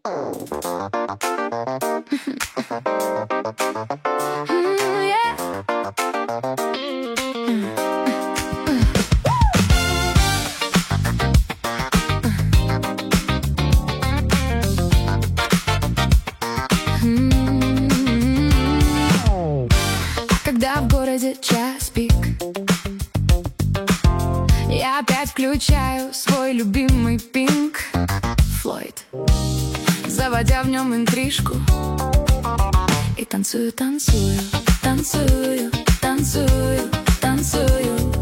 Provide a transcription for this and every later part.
Когда в городе час пик, я опять включаю свой любимый Pink Floyd, заводя в нем интрижку, и танцую, танцую, танцую, танцую, танцую.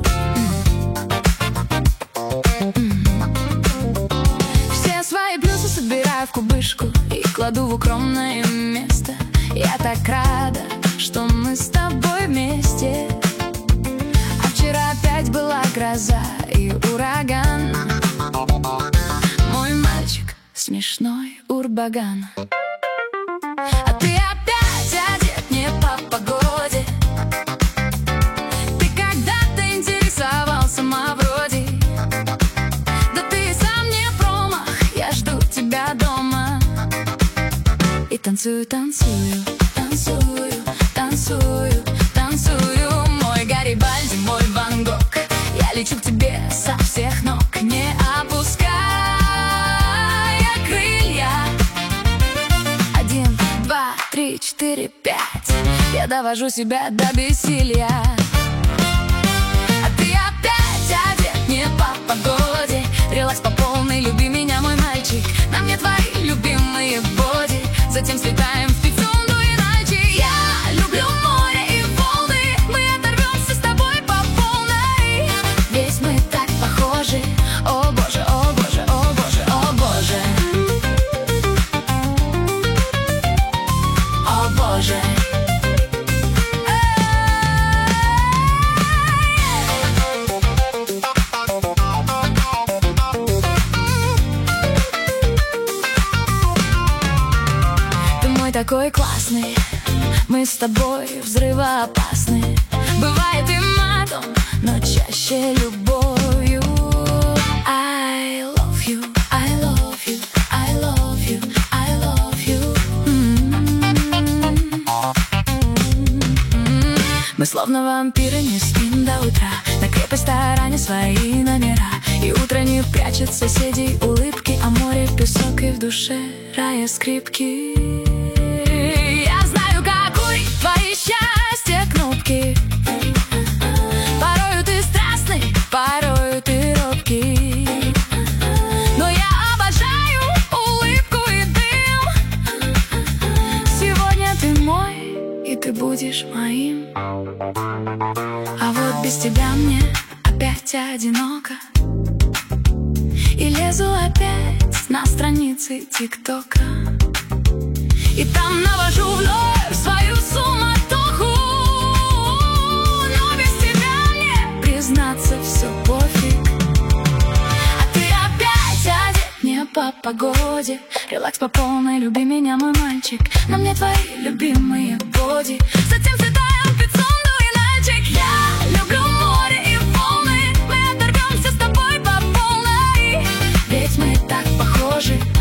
Все свои плюсы собираю в кубышку и кладу в укромное место. Я так рада, что мы с тобой вместе. А вчера опять была гроза и ураган. Мой мальчик смешной урбаган. А ты опять одет не по погоде. Ты когда-то интересовался вроде. Да ты сам не промах, я жду тебя дома. И танцую, танцую, танцую, танцую, танцую. Мой Гарибальди, мой Ван Гог, я лечу к тебе со всех ног, не опуская крылья. 1, 2, 3, 4, 5. Я довожу себя до бессилия. А ты опять одет не по погоде. Релакс по полной, люби меня, мой мальчик. На мне твои любимые боди. Затем слетаем в Пицунду иначе. Я люблю море и волны. Мы оторвемся с тобой по полной. Ведь мы так похожи. О боже, о боже, о боже, о боже. О боже. Такой классный, мы с тобой взрывоопасны. Бывает и матом, но чаще любовью. I love you, I love you, I love you, I love you. Мы словно вампиры, не спим до утра. На крепость таране свои номера. И утро не прячет соседей улыбки, а море песок и в душе рая скрипки. Твои счастья кнопки. Порою ты страстный, порою ты робкий. Но я обожаю улыбку и дым. Сегодня ты мой, и ты будешь моим. А вот без тебя мне опять одиноко. И лезу опять на страницы ТикТока. И там навожу вновь свою суматоху. Но без тебя мне, признаться, все пофиг. А ты опять одет не по погоде. Релакс по полной, люби меня, мой мальчик. На мне твои любимые боди. Затем слетаем в Пицунду иначе. Я люблю море и волны. Мы оторвемся с тобой по полной. Ведь мы так похожи.